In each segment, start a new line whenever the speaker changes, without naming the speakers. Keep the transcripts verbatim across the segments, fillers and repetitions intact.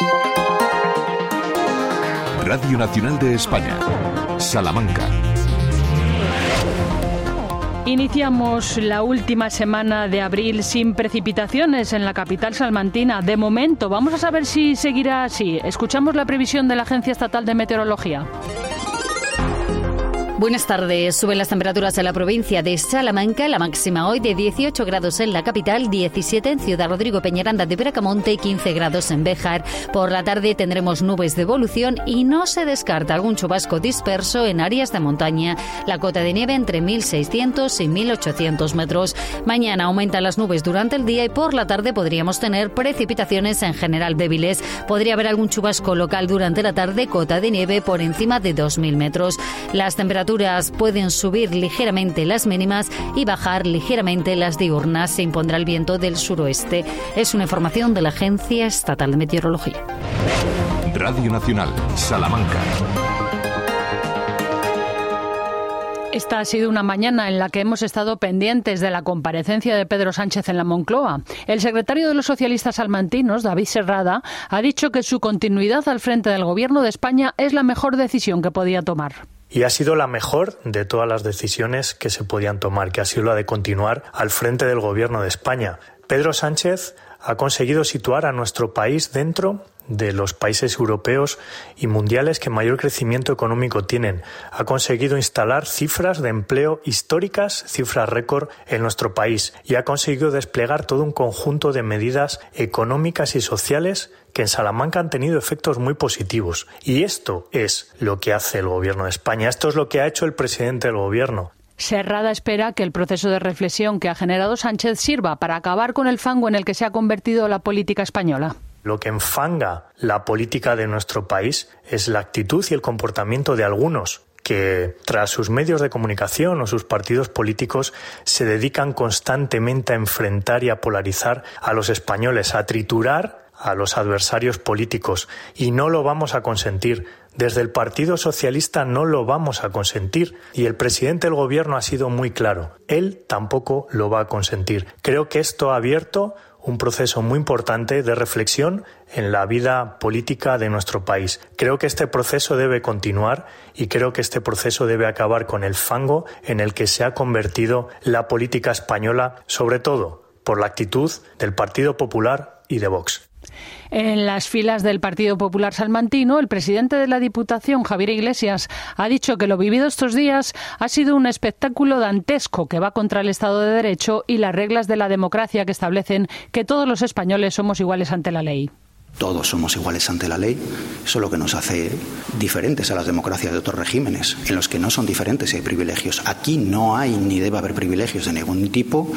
Radio Nacional de España, Salamanca.
Iniciamos la última semana de abril sin precipitaciones en la capital salmantina. De momento, vamos a saber si seguirá así. Escuchamos la previsión de la Agencia Estatal de Meteorología.
Buenas tardes. Suben las temperaturas en la provincia de Salamanca. La máxima hoy de dieciocho grados en la capital, diecisiete en Ciudad Rodrigo Peñaranda de Bracamonte y quince grados en Béjar. Por la tarde tendremos nubes de evolución y no se descarta algún chubasco disperso en áreas de montaña. La cota de nieve entre mil seiscientos y mil ochocientos metros. Mañana aumentan las nubes durante el día y por la tarde podríamos tener precipitaciones en general débiles. Podría haber algún chubasco local durante la tarde, cota de nieve por encima de dos mil metros. Las temperaturas pueden subir ligeramente las mínimas y bajar ligeramente las diurnas. Se impondrá el viento del suroeste. Es una información de la Agencia Estatal de Meteorología.
Radio Nacional, Salamanca.
Esta ha sido una mañana en la que hemos estado pendientes de la comparecencia de Pedro Sánchez en la Moncloa. El secretario de los socialistas salmantinos, David Serrada, ha dicho que su continuidad al frente del Gobierno de España es la mejor decisión que podía tomar.
Y ha sido la mejor de todas las decisiones que se podían tomar, que ha sido la de continuar al frente del Gobierno de España. Pedro Sánchez ha conseguido situar a nuestro país dentro de los países europeos y mundiales que mayor crecimiento económico tienen. Ha conseguido instalar cifras de empleo históricas, cifras récord en nuestro país, y ha conseguido desplegar todo un conjunto de medidas económicas y sociales que en Salamanca han tenido efectos muy positivos. Y esto es lo que hace el Gobierno de España, esto es lo que ha hecho el presidente del Gobierno.
Serrada espera que el proceso de reflexión que ha generado Sánchez sirva para acabar con el fango en el que se ha convertido la política española.
Lo que enfanga la política de nuestro país es la actitud y el comportamiento de algunos que, tras sus medios de comunicación o sus partidos políticos, se dedican constantemente a enfrentar y a polarizar a los españoles, a triturar a los adversarios políticos. Y no lo vamos a consentir. Desde el Partido Socialista no lo vamos a consentir. Y el presidente del Gobierno ha sido muy claro. Él tampoco lo va a consentir. Creo que esto ha abierto un proceso muy importante de reflexión en la vida política de nuestro país. Creo que este proceso debe continuar y creo que este proceso debe acabar con el fango en el que se ha convertido la política española, sobre todo por la actitud del Partido Popular y de Vox.
En las filas del Partido Popular salmantino, el presidente de la Diputación, Javier Iglesias, ha dicho que lo vivido estos días ha sido un espectáculo dantesco que va contra el Estado de Derecho y las reglas de la democracia que establecen que todos los españoles somos iguales ante la ley.
Todos somos iguales ante la ley. Eso es lo que nos hace diferentes a las democracias de otros regímenes, en los que no son diferentes y hay privilegios. Aquí no hay ni debe haber privilegios de ningún tipo.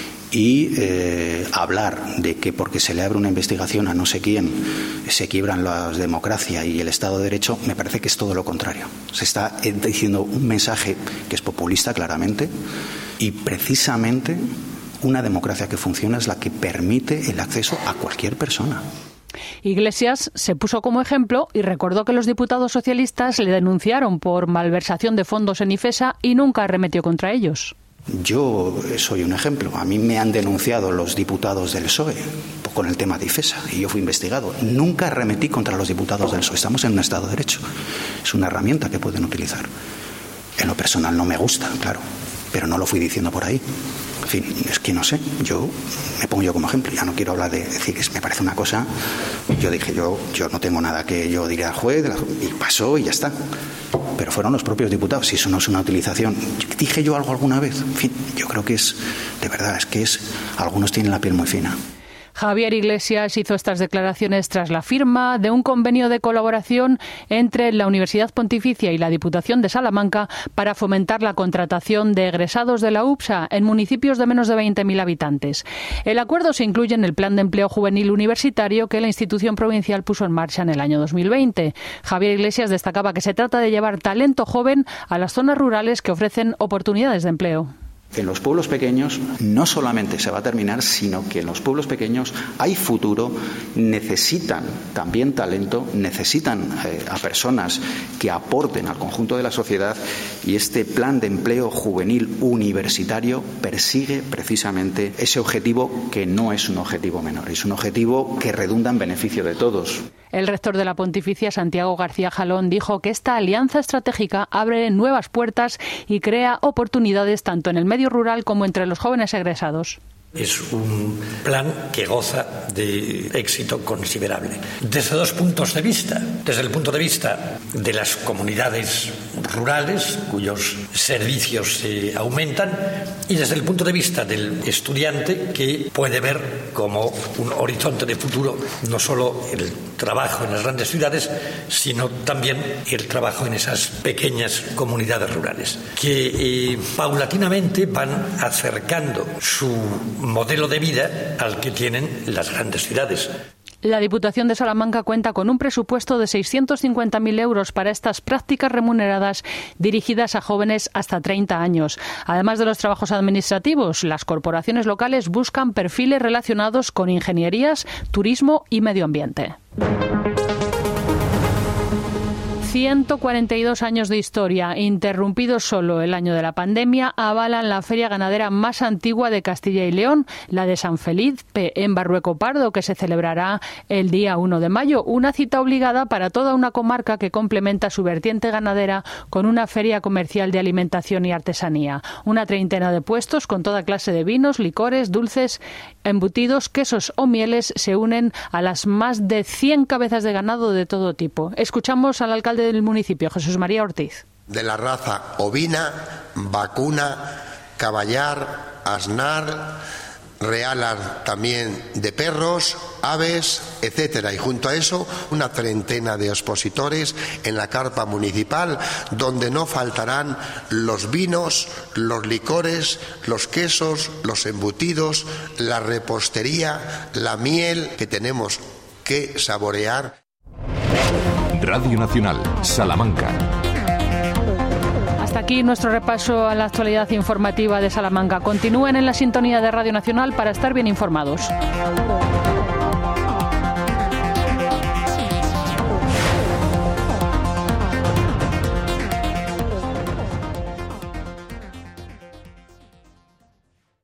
Y eh, hablar de que porque se le abre una investigación a no sé quién se quiebran la democracia y el Estado de Derecho, me parece que es todo lo contrario. Se está diciendo un mensaje que es populista, claramente, y precisamente una democracia que funciona es la que permite el acceso a cualquier persona.
Iglesias se puso como ejemplo y recordó que los diputados socialistas le denunciaron por malversación de fondos en IFESA y nunca arremetió contra ellos.
Yo soy un ejemplo. A mí me han denunciado los diputados del P S O E con el tema de IFESA y yo fui investigado. Nunca arremetí contra los diputados del P S O E. Estamos en un Estado de Derecho. Es una herramienta que pueden utilizar. En lo personal no me gusta, claro, pero no lo fui diciendo por ahí. En fin, es que no sé, yo me pongo yo como ejemplo, ya no quiero hablar de decir que me parece una cosa, yo dije, yo yo no tengo nada que yo diré al juez, y pasó y ya está. Pero fueron los propios diputados, si eso no es una utilización. ¿Dije yo algo alguna vez? En fin, yo creo que es, de verdad, es que es, algunos tienen la piel muy fina.
Javier Iglesias hizo estas declaraciones tras la firma de un convenio de colaboración entre la Universidad Pontificia y la Diputación de Salamanca para fomentar la contratación de egresados de la U P S A en municipios de menos de veinte mil habitantes. El acuerdo se incluye en el Plan de Empleo Juvenil Universitario que la institución provincial puso en marcha en el año dos mil veinte. Javier Iglesias destacaba que se trata de llevar talento joven a las zonas rurales que ofrecen oportunidades de empleo.
En los pueblos pequeños no solamente se va a terminar, sino que en los pueblos pequeños hay futuro, necesitan también talento, necesitan eh, a personas que aporten al conjunto de la sociedad, y este plan de empleo juvenil universitario persigue precisamente ese objetivo, que no es un objetivo menor, es un objetivo que redunda en beneficio de todos.
El rector de la Pontificia, Santiago García Jalón, dijo que esta alianza estratégica abre nuevas puertas y crea oportunidades tanto en el medio rural como entre los jóvenes egresados.
Es un plan que goza de éxito considerable. Desde dos puntos de vista. Desde el punto de vista de las comunidades rurales, cuyos servicios se aumentan, y desde el punto de vista del estudiante, que puede ver como un horizonte de futuro no solo el trabajo en las grandes ciudades, sino también el trabajo en esas pequeñas comunidades rurales, que eh, paulatinamente van acercando su modelo de vida al que tienen las grandes ciudades.
La Diputación de Salamanca cuenta con un presupuesto de seiscientos cincuenta mil euros para estas prácticas remuneradas dirigidas a jóvenes hasta treinta años. Además de los trabajos administrativos, las corporaciones locales buscan perfiles relacionados con ingenierías, turismo y medio ambiente. ciento cuarenta y dos años de historia, interrumpidos solo el año de la pandemia, avalan la feria ganadera más antigua de Castilla y León, la de San Felipe, en Barrueco Pardo, que se celebrará el día uno de mayo. Una cita obligada para toda una comarca que complementa su vertiente ganadera con una feria comercial de alimentación y artesanía. Una treintena de puestos con toda clase de vinos, licores, dulces, embutidos, quesos o mieles se unen a las más de cien cabezas de ganado de todo tipo. Escuchamos al alcalde del municipio, Jesús María Ortiz.
De la raza ovina, vacuna, caballar, asnar, realar también de perros, aves, etcétera. Y junto a eso, una treintena de expositores en la carpa municipal, donde no faltarán los vinos, los licores, los quesos, los embutidos, la repostería, la miel que tenemos que saborear.
Radio Nacional, Salamanca.
Hasta aquí nuestro repaso a la actualidad informativa de Salamanca. Continúen en la sintonía de Radio Nacional para estar bien informados.